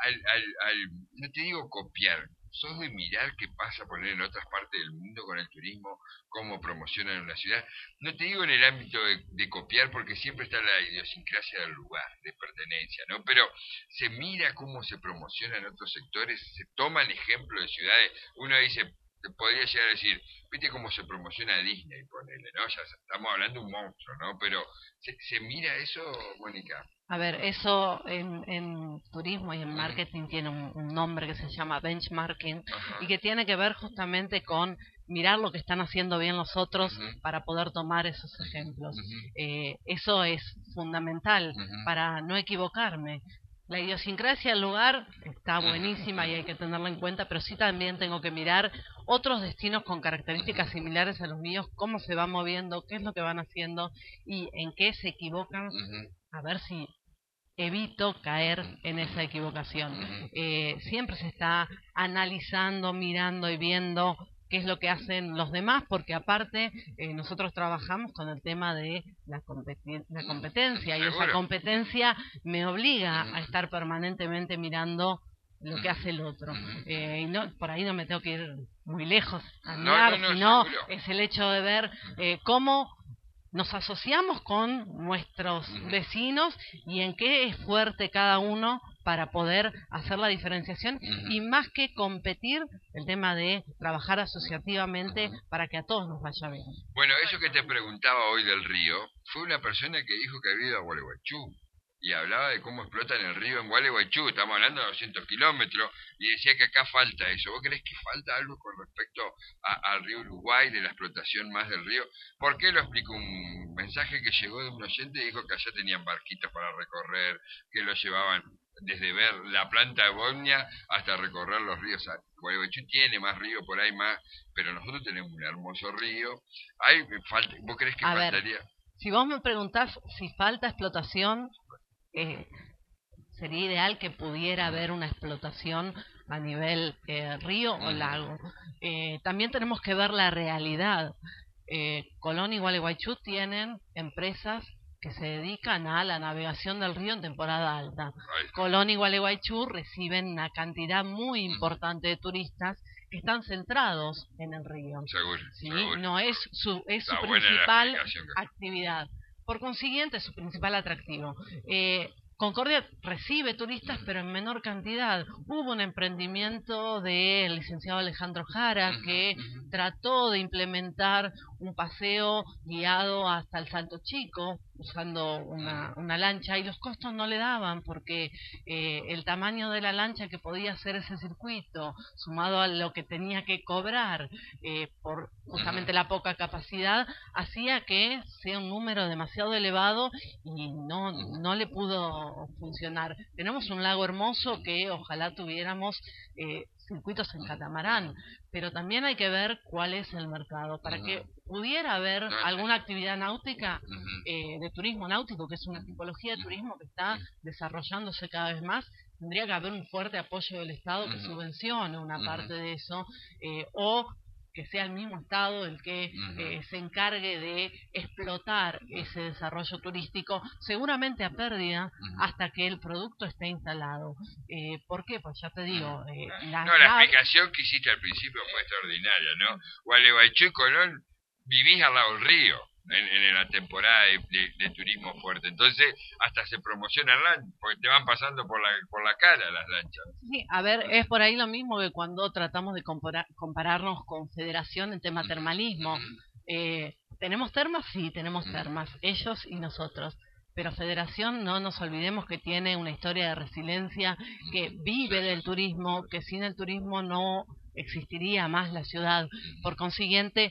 al no te digo copiar, sos de mirar qué pasa poner en otras partes del mundo con el turismo, cómo promocionan una ciudad. No te digo en el ámbito de copiar, porque siempre está la idiosincrasia del lugar, de pertenencia, ¿no? Pero se mira cómo se promociona en otros sectores, se toman ejemplos de ciudades. Uno dice, podría llegar a decir, viste cómo se promociona Disney, ponele, ¿no? Ya estamos hablando de un monstruo, ¿no? Pero ¿se mira eso, Mónica? A ver, eso en turismo y en marketing tiene un nombre que se llama benchmarking y que tiene que ver justamente con mirar lo que están haciendo bien los otros para poder tomar esos ejemplos. Eso es fundamental para no equivocarme. La idiosincrasia del lugar está buenísima y hay que tenerla en cuenta, pero sí también tengo que mirar otros destinos con características similares a los míos, cómo se van moviendo, qué es lo que van haciendo y en qué se equivocan, a ver si evito caer en esa equivocación. Siempre se está analizando, mirando y viendo qué es lo que hacen los demás, porque aparte nosotros trabajamos con el tema de la competencia, y esa competencia me obliga a estar permanentemente mirando lo que hace el otro. Y no, por ahí no me tengo que ir muy lejos a mirar, sino es el hecho de ver cómo nos asociamos con nuestros vecinos y en qué es fuerte cada uno para poder hacer la diferenciación, y más que competir, el tema de trabajar asociativamente para que a todos nos vaya bien. Bueno, eso que te preguntaba hoy del río, fue una persona que dijo que había ido a Gualeguaychú y hablaba de cómo explotan el río en Gualeguaychú, estamos hablando de 200 kilómetros, y decía que acá falta eso. ¿Vos creés que falta algo con respecto al río Uruguay, de la explotación más del río? ¿Por qué? Lo explico. Un mensaje que llegó de un oyente y dijo que allá tenían barquitos para recorrer, que lo llevaban desde ver la planta de Boña hasta recorrer los ríos. Gualeguaychú tiene más río por ahí más, pero nosotros tenemos un hermoso río. ¿Vos creés que faltaría? Si vos me preguntás si falta explotación, sería ideal que pudiera haber una explotación a nivel río o lago. También tenemos que ver la realidad. Colón y Gualeguaychú tienen empresas que se dedican a la navegación del río en temporada alta. Colón y Gualeguaychú reciben una cantidad muy importante de turistas que están centrados en el río. ¿Sí? No es su principal actividad. Por consiguiente, es su principal atractivo. Concordia recibe turistas, pero en menor cantidad. Hubo un emprendimiento del licenciado Alejandro Jara que trató de implementar un paseo guiado hasta el Salto Chico, usando una lancha, y los costos no le daban, porque el tamaño de la lancha que podía hacer ese circuito, sumado a lo que tenía que cobrar por justamente la poca capacidad, hacía que sea un número demasiado elevado y no le pudo funcionar. Tenemos un lago hermoso que ojalá tuviéramos circuitos en catamarán, pero también hay que ver cuál es el mercado para que pudiera haber alguna actividad náutica, de turismo náutico, que es una tipología de turismo que está desarrollándose cada vez más. Tendría que haber un fuerte apoyo del Estado que subvencione una parte de eso, o que sea el mismo Estado el que se encargue de explotar ese desarrollo turístico, seguramente a pérdida, hasta que el producto esté instalado. ¿Por qué? Pues ya te digo... la explicación que hiciste al principio fue extraordinaria, ¿no? Gualeguaychú y Colón vivís al lado del río en la temporada de turismo fuerte, entonces hasta se promocionan porque te van pasando por la cara las lanchas. Sí, a ver, es por ahí lo mismo que cuando tratamos de compararnos con Federación en tema termalismo. ¿Tenemos termas? Sí, tenemos termas, ellos y nosotros. Pero Federación, no nos olvidemos que tiene una historia de resiliencia, que vive del turismo, que sin el turismo no existiría más la ciudad. Por consiguiente,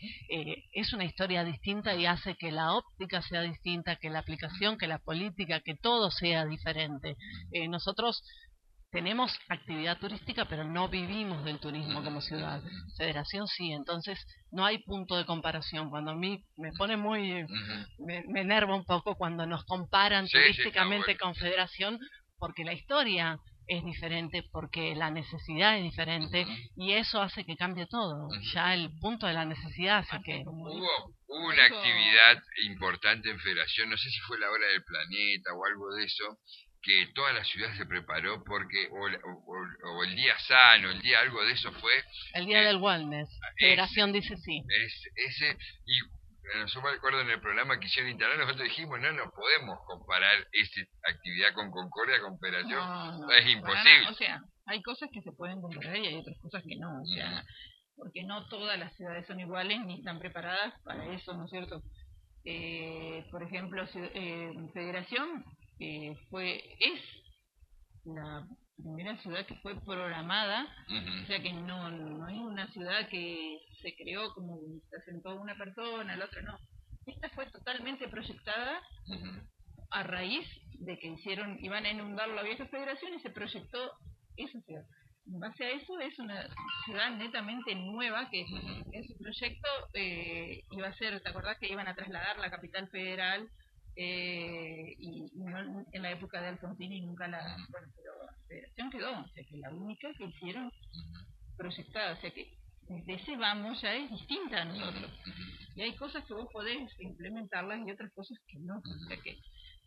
es una historia distinta y hace que la óptica sea distinta, que la aplicación, que la política, que todo sea diferente. Nosotros tenemos actividad turística, pero no vivimos del turismo como ciudad. Federación sí, entonces no hay punto de comparación. Cuando a mí me pone muy... me enerva un poco cuando nos comparan turísticamente con Federación, porque la historia es diferente, porque la necesidad es diferente, y eso hace que cambie todo. Ya el punto de la necesidad hace que... Hubo una actividad importante en Federación, no sé si fue la Hora del Planeta o algo de eso, que toda la ciudad se preparó porque, o el día sano, el día algo de eso fue... El día del wellness, Federación dice sí. Y yo me acuerdo en el programa que hicieron instalar, nosotros dijimos, no podemos comparar esa actividad con Concordia, con Federación, no, es imposible. O sea, hay cosas que se pueden comparar y hay otras cosas que no, o sea, porque no todas las ciudades son iguales ni están preparadas para eso, ¿no es cierto? Por ejemplo, Federación es la primera ciudad que fue programada, o sea que no es una ciudad que se creó como se asentó una persona, la otra no. Esta fue totalmente proyectada a raíz de que iban a inundar la vieja Federación y se proyectó esa ciudad. En base a eso es una ciudad netamente nueva que en su proyecto iba a ser, ¿te acordás que iban a trasladar la capital federal? Y no, en la época de Alfonsín nunca pero la Federación quedó, o sea que la única que hicieron proyectada, o sea que desde ese vamos ya es distinta a nosotros. Y hay cosas que vos podés implementarlas y otras cosas que no. O sea que,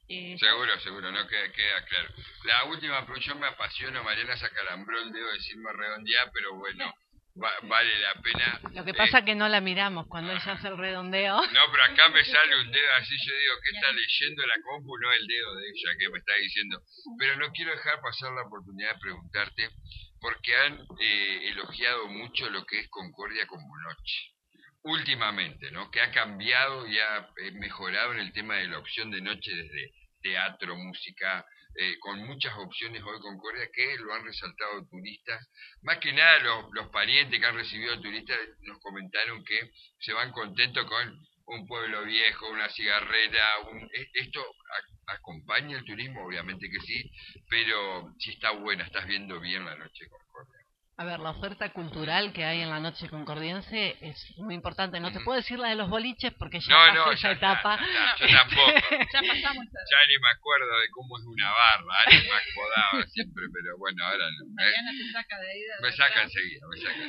seguro, no queda claro. La última producción me apasiona, Mariana se acalambró el dedo, decirme redondear, pero bueno, vale la pena. Lo que pasa es que no la miramos cuando ella hace el redondeo. No, pero acá me sale un dedo así, yo digo que está leyendo la compu, no el dedo de ella que me está diciendo. Pero no quiero dejar pasar la oportunidad de preguntarte, porque han elogiado mucho lo que es Concordia como noche. Últimamente, ¿no? Que ha cambiado y ha mejorado en el tema de la opción de noche desde teatro, música, con muchas opciones hoy Concordia que lo han resaltado turistas. Más que nada los parientes que han recibido turistas nos comentaron que se van contentos con un pueblo viejo, una cigarrera. Esto acompaña el turismo, obviamente que sí, pero si está buena, estás viendo bien la noche de Concordia. A ver, la oferta cultural que hay en la noche concordiense es muy importante. No te puedo decir la de los boliches porque ya pasé esa etapa. Yo tampoco. Ya pasamos. Ya ni me acuerdo de cómo es una barra. Antes me acordaba siempre, pero bueno, ahora no. Mariana te saca de ahí. Me saca enseguida.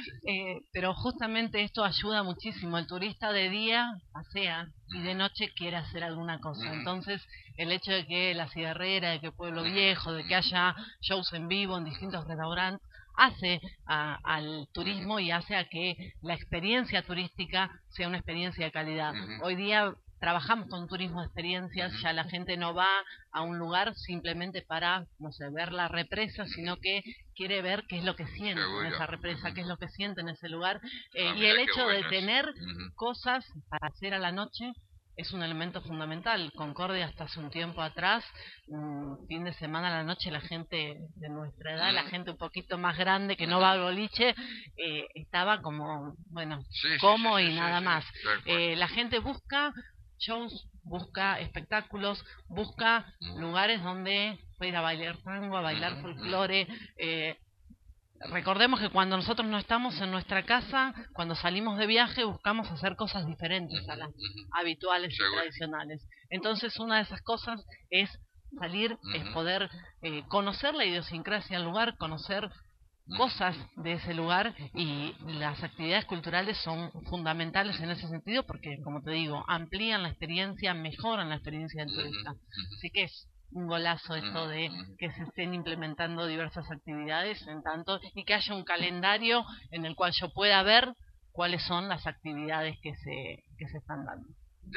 Pero justamente esto ayuda muchísimo. El turista de día pasea y de noche quiere hacer alguna cosa. Entonces, el hecho de que la cigarrera, de que Pueblo Viejo, de que haya shows en vivo en distintos restaurantes, hace al turismo y hace a que la experiencia turística sea una experiencia de calidad. Hoy día trabajamos con turismo de experiencias, ya la gente no va a un lugar simplemente para, no sé, ver la represa, sino que quiere ver qué es lo que siente en esa represa, qué es lo que siente en ese lugar. Y el hecho de tener cosas para hacer a la noche es un elemento fundamental. Concordia hasta hace un tiempo atrás, fin de semana a la noche, la gente de nuestra edad, la gente un poquito más grande que no va al boliche, estaba como, bueno, nada más. La gente busca shows, busca espectáculos, busca lugares donde puede ir a bailar tango, a bailar folclore. Recordemos que cuando nosotros no estamos en nuestra casa, cuando salimos de viaje, buscamos hacer cosas diferentes a las habituales y tradicionales. Entonces, una de esas cosas es salir, es poder conocer la idiosincrasia del lugar, conocer cosas de ese lugar, y las actividades culturales son fundamentales en ese sentido porque, como te digo, amplían la experiencia, mejoran la experiencia del turista. Así que es un golazo esto de que se estén implementando diversas actividades en tanto y que haya un calendario en el cual yo pueda ver cuáles son las actividades que se están dando.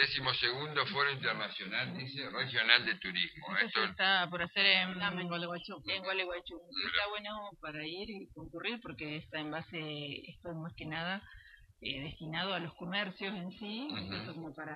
12º Foro Internacional, dice, Regional de Turismo. Esto está por hacer en Gualeguaychú. Está bueno para ir y concurrir porque está en base, esto más que nada destinado a los comercios en sí, como para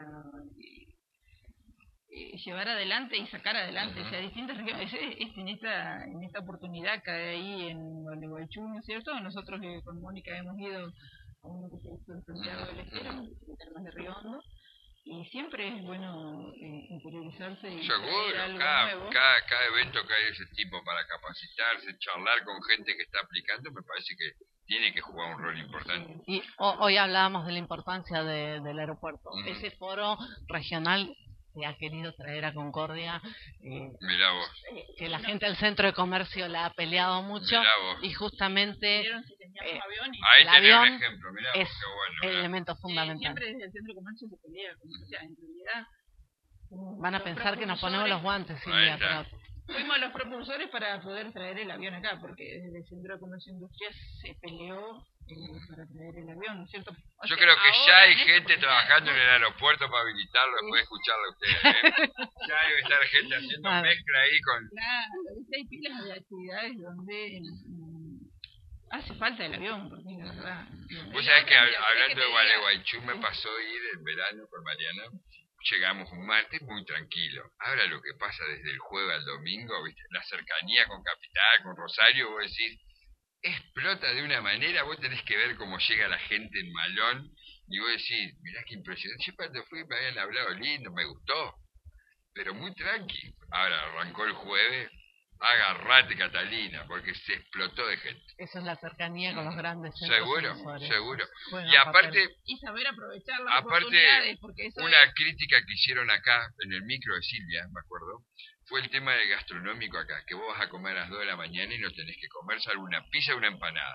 llevar adelante y sacar adelante, o sea, distintas regiones. En esta oportunidad que hay ahí en Gualeguaychú, ¿no es cierto? Nosotros con Mónica hemos ido a uno que se hizo en Santiago del Estero, en Termas de Río Hondo, y siempre es bueno interiorizarse y seguro, algo nuevo. Cada evento que hay de ese tipo para capacitarse, charlar con gente que está aplicando, me parece que tiene que jugar un rol importante. Y hoy hablábamos de la importancia del aeropuerto. Ese foro regional se ha querido traer a Concordia, Mirá vos. Que la gente del centro de comercio la ha peleado mucho, y justamente ahí tenés un ejemplo, mirá es vos, qué bueno, el elemento fundamental. Siempre desde el centro de comercio se pelea, o sea, en realidad van a pensar que nos ponemos los guantes, Silvia, pero fuimos los propulsores para poder traer el avión acá, porque desde el Centro de Comercio Industrial se peleó para traer el avión, ¿no es cierto? Yo creo que ya hay gente trabajando en el aeropuerto para habilitarlo, después de escucharlo a ustedes, Ya debe estar gente haciendo mezcla ahí con... Claro, hay pilas de actividades donde hace falta el avión, porque la verdad... Vos sabés que hablando de Gualeguaychú me pasó ir en verano con Mariana. Llegamos un martes muy tranquilo. Ahora lo que pasa desde el jueves al domingo, ¿viste? La cercanía con Capital, con Rosario, vos decís, explota de una manera. Vos tenés que ver cómo llega la gente en Malón y vos decís, mirá qué impresionante. Yo cuando fui me habían hablado lindo, me gustó, pero muy tranqui. Ahora arrancó el jueves, agarrate Catalina, porque se explotó de gente. Eso es la cercanía con los grandes centros. Seguro. Y aparte, y saber aprovechar las oportunidades, porque eso una crítica que hicieron acá en el micro de Silvia, me acuerdo, fue el tema del gastronómico acá, que vos vas a comer a las 2 de la mañana y no tenés que comer salvo una pizza o una empanada.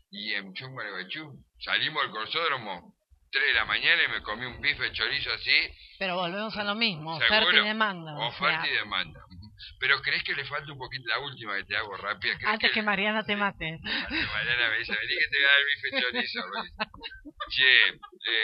y en Chumbarebachú salimos al Corsódromo 3 de la mañana y me comí un bife de chorizo así. Pero volvemos a lo mismo, ¿Seguro? oferta y demanda. Oferta y demanda. Pero ¿crees que le falta un poquito? La última que te hago rápida. Antes que Mariana te mate. Mariana me dice, vení que te voy a dar el bife de chorizo. Che,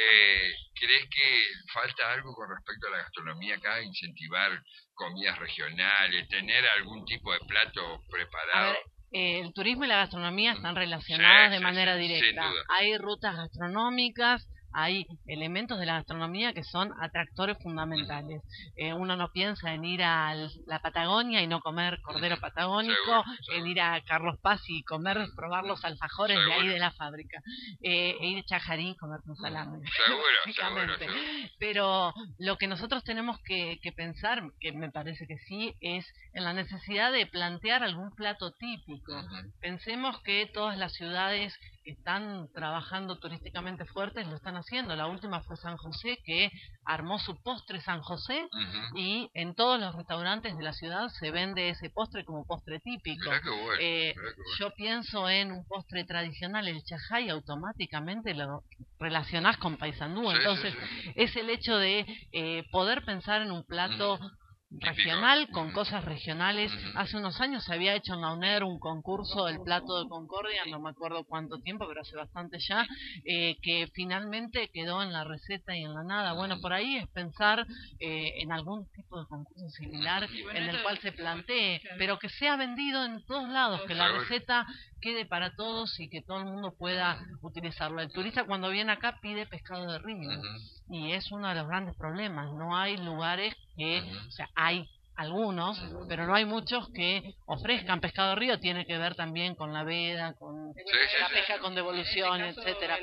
¿crees que falta algo con respecto a la gastronomía acá? Incentivar comidas regionales, tener algún tipo de plato preparado. A ver, el turismo y la gastronomía están relacionadas de manera directa. Sin duda. Hay rutas gastronómicas, hay elementos de la gastronomía que son atractores fundamentales. Uno no piensa en ir a la Patagonia y no comer cordero patagónico, en ir a Carlos Paz y probar los alfajores de ahí de la fábrica, e ir a Chajarí y comer un salame. Seguro. Pero lo que nosotros tenemos que pensar, que me parece que sí, es en la necesidad de plantear algún plato típico. Pensemos que todas las ciudades que están trabajando turísticamente fuertes lo están haciendo. La última fue San José, que armó su postre San José, y en todos los restaurantes de la ciudad se vende ese postre como postre típico. Mirá qué bueno. Yo pienso en un postre tradicional, el chajá, y automáticamente lo relacionás con Paysandú. Entonces es el hecho de poder pensar en un plato regional, con cosas regionales. Hace unos años se había hecho en la UNER un concurso del plato de Concordia, no me acuerdo cuánto tiempo, pero hace bastante ya, que finalmente quedó en la receta y en la nada. Bueno, por ahí es pensar en algún tipo de concurso similar en el cual se plantee, pero que sea vendido en todos lados, que la receta quede para todos y que todo el mundo pueda utilizarlo. El turista cuando viene acá pide pescado de río, y es uno de los grandes problemas. No hay lugares que, o sea, hay algunos, pero no hay muchos que ofrezcan pescado de río. Tiene que ver también con la veda, con la pesca con devolución, etcétera.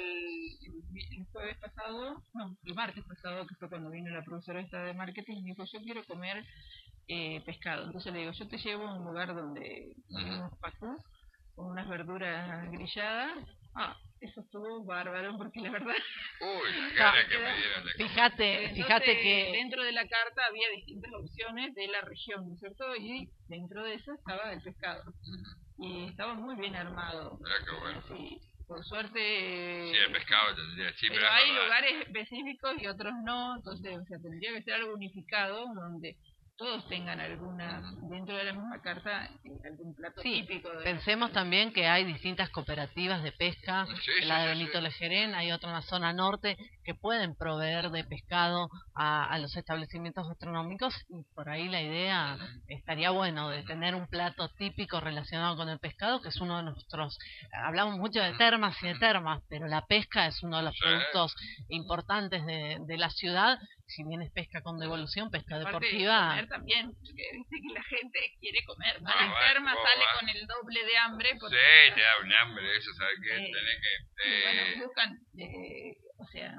El jueves pasado, no, el martes pasado, que fue cuando vino la profesora esta de marketing, me dijo, yo quiero comer pescado. Entonces le digo, yo te llevo a un lugar donde comemos pacú, con unas verduras grilladas. Eso estuvo bárbaro, porque la verdad... Uy, la cara que me dieron de comer. Fíjate que... Dentro de la carta había distintas opciones de la región, ¿no es cierto? Y dentro de eso estaba el pescado. Y estaba muy bien armado. Mirá qué bueno. Sí, por suerte... Sí, el pescado tendría... Sí, pero hay lugares específicos y otros no, entonces tendría que ser algo unificado, donde todos tengan alguna, dentro de la misma carta, algún plato típico. Pensemos también que hay distintas cooperativas de pesca, la de Benito Lejerén, hay otra en la zona norte, que pueden proveer de pescado a los establecimientos gastronómicos, y por ahí la idea estaría bueno de tener un plato típico relacionado con el pescado, que es uno de nuestros... Hablamos mucho de termas y de termas, pero la pesca es uno de los productos importantes de la ciudad. Si bien es pesca con devolución, pesca deportiva... Comer también, porque dice que la gente quiere comer. Enferma, sale con el doble de hambre. Porque... Sí, te da un hambre, eso, ¿sabes qué? Tenés que... Bueno, buscan, o sea,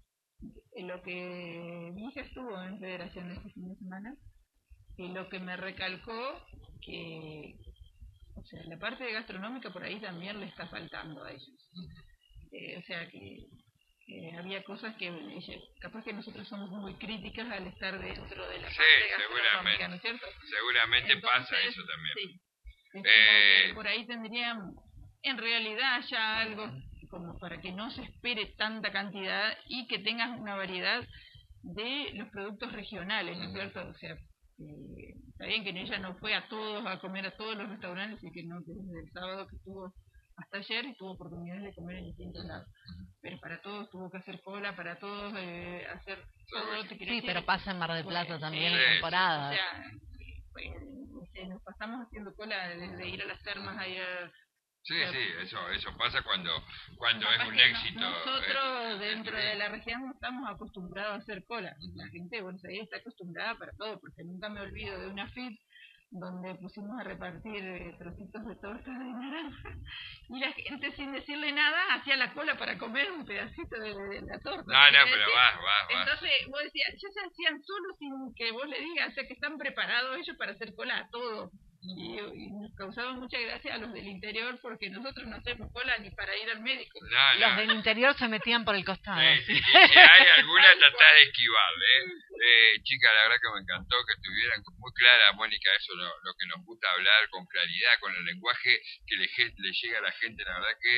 lo que mi hija estuvo en Federación este fin de semana, y lo que me recalcó que, o sea, la parte gastronómica por ahí también le está faltando a ellos. O sea que había cosas que capaz que nosotros somos muy críticas al estar dentro de la parte gastronómica, ¿no es cierto? Seguramente. Entonces, pasa eso también. Sí. Por ahí tendrían en realidad ya algo como para que no se espere tanta cantidad y que tengas una variedad de los productos regionales, ¿no es cierto? O sea, está bien que ella no fue a comer a todos los restaurantes, y que no, que desde el sábado que estuvo hasta ayer y tuvo oportunidades de comer en distintos lados. Pero para todos tuvo que hacer cola, para todos hacer todo. Sí, pero pasa en Mar del Plata también en temporada. O sea, nos pasamos haciendo cola desde ir a las termas a ir a... Sí, eso pasa cuando es un éxito. Nosotros dentro de la región no estamos acostumbrados a hacer cola. La gente de Buenos Aires está acostumbrada para todo, porque nunca me olvido de una FIT donde pusimos a repartir trocitos de torta de naranja, y la gente, sin decirle nada, hacía la cola para comer un pedacito de la torta. No, pero va. Entonces vos decías, ya se hacían solo sin que vos le digas, o sea que están preparados ellos para hacer cola a todo. Y nos causaban mucha gracia a los del interior, porque nosotros no hacemos cola ni para ir al médico. Los del interior se metían por el costado. Si hay alguna, tratá de esquivarle. Chica, la verdad que me encantó que estuvieran muy clara, Mónica, eso lo que nos gusta hablar con claridad, con el lenguaje que le llega a la gente. La verdad que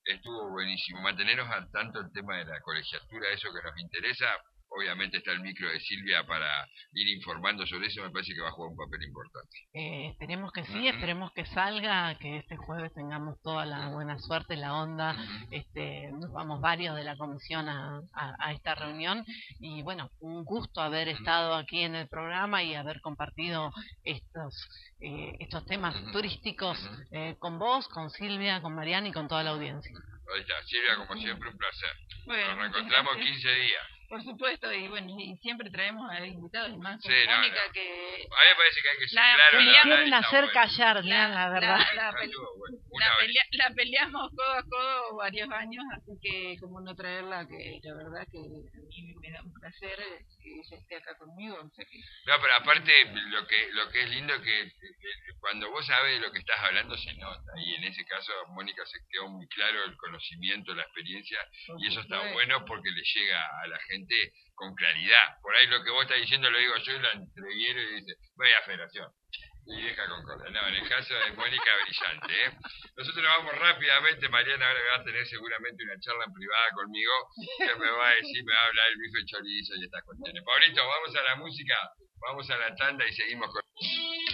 estuvo buenísimo. Mantenernos al tanto el tema de la colegiatura, eso que nos interesa. Obviamente está el micro de Silvia para ir informando sobre eso, me parece que va a jugar un papel importante. Esperemos que sí, esperemos que salga, que este jueves tengamos toda la buena suerte, la onda, nos vamos varios de la comisión a esta reunión y bueno, un gusto haber estado aquí en el programa y haber compartido estos temas turísticos con vos, con Silvia, con Mariana y con toda la audiencia. Ahí está, Silvia, como siempre, un placer. Bueno, nos reencontramos 15 días. Por supuesto, y bueno, y siempre traemos a invitados, y más sí, Mónica, no. que... A mí me parece que hay que ser claro. Quieren hacer callar, la verdad. La peleamos codo a codo varios años, así que como no traerla, que la verdad que a mí me da un placer que ella esté acá conmigo. O sea que... No, pero aparte, lo que es lindo es que cuando vos sabes de lo que estás hablando se nota, y en ese caso a Mónica se quedó muy claro el conocimiento, la experiencia, y eso está bueno porque le llega a la gente con claridad. Por ahí lo que vos estás diciendo lo digo yo y la entreviero y dice, voy a Federación. Y deja con cosas. No, en el caso de Mónica, brillante, ¿eh? Nosotros nos vamos rápidamente. Mariana ahora va a tener seguramente una charla en privada conmigo, que me va a decir, me va a hablar el bife chorizo y estas cuestiones. Pablito, vamos a la música, vamos a la tanda y seguimos con...